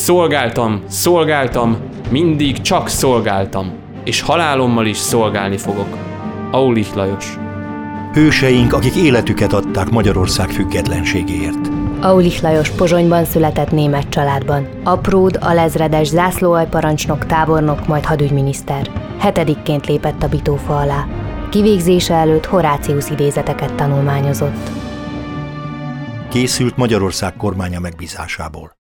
Szolgáltam, mindig csak szolgáltam, és halálommal is szolgálni fogok. Aulich Lajos. Hőseink, akik életüket adták Magyarország függetlenségéért. Aulich Lajos Pozsonyban született német családban. Apród alezredes zászlóaljparancsnok, tábornok, majd hadügyminiszter. 7-ként lépett a Bitófa alá. Kivégzése előtt Horácius idézeteket tanulmányozott. Készült Magyarország kormánya megbízásából.